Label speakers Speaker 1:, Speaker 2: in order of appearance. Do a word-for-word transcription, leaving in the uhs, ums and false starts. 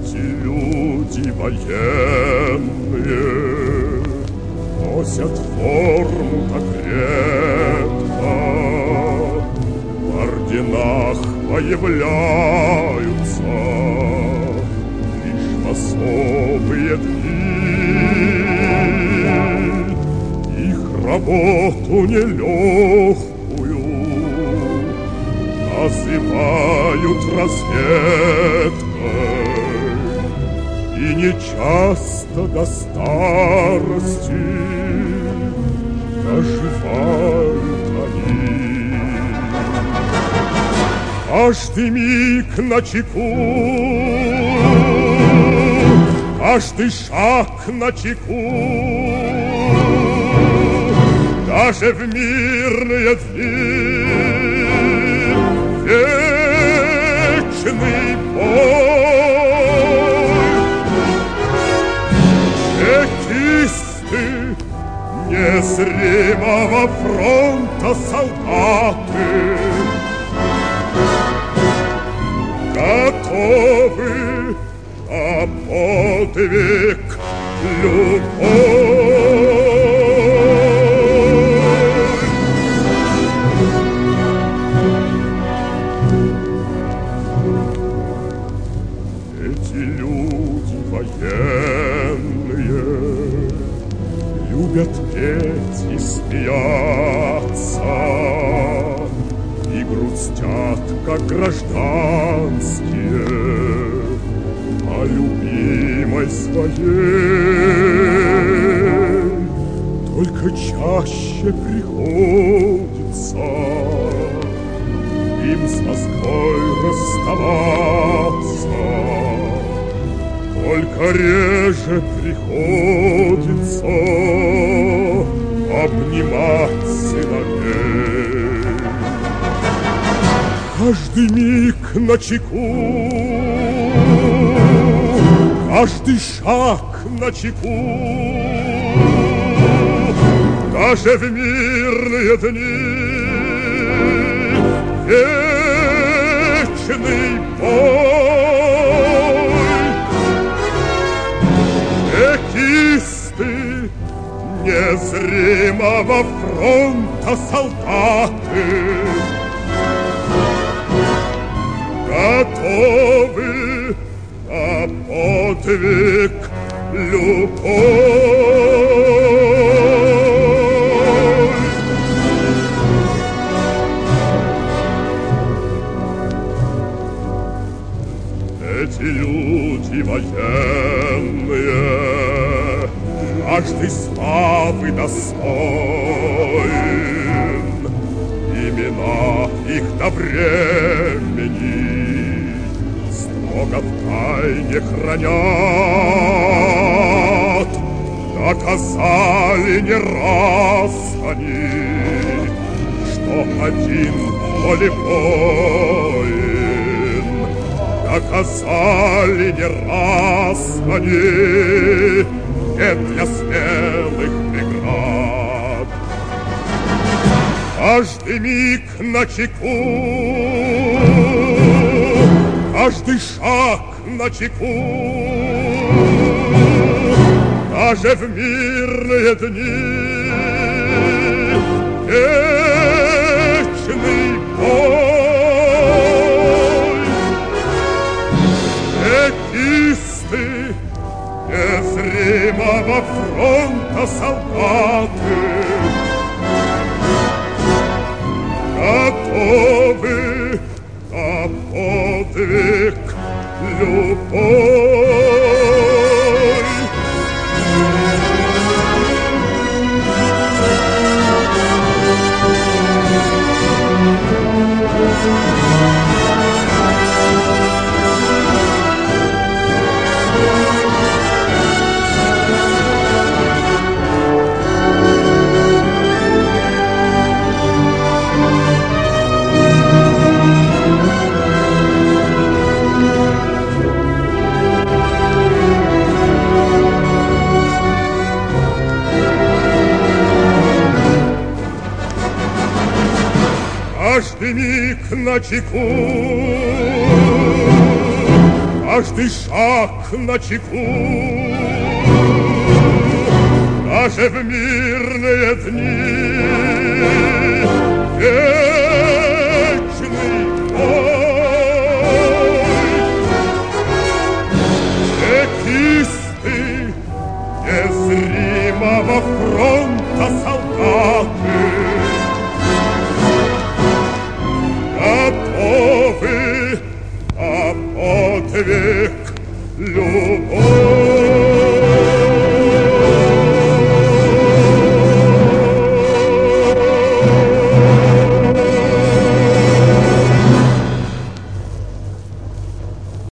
Speaker 1: Эти люди военные носят форму так редко, в орденах появляются лишь в особые дни. Их работу нелегкую называют разведкой, и нечасто до старости доживают они. Каждый миг начеку, каждый шаг начеку, даже в мирные дни вечный бой. Чекисты незримого фронта солдаты готовы на подвиг любовь. Эти люди военные любят петь и смеяться, и грустят, как гражданские, о любимой своей. Только чаще приходится им с Москвой расставаться, только реже приходится обнимать сыновей. Каждый миг начеку, каждый шаг начеку, даже в мирные дни вечный бой. Чекисты незримого фронта солдаты готовы на подвиг любовь. Эти люди военные каждой славы достоин, имена их до времени строго в тайне хранят. Доказали не раз они, что один волевоин. Доказали не раз они, нет для смелых преград. Каждый миг начеку, каждый шаг начеку, даже в мирные дни вечный бой. Чекисты незримого фронта солдаты готовы на подвиг любовь. Каждый миг начеку, каждый каждый шаг на чеку. Даже в мирные дни вечный бой. Чекисты незримого фронта солдаты готовы на подвиг любовь.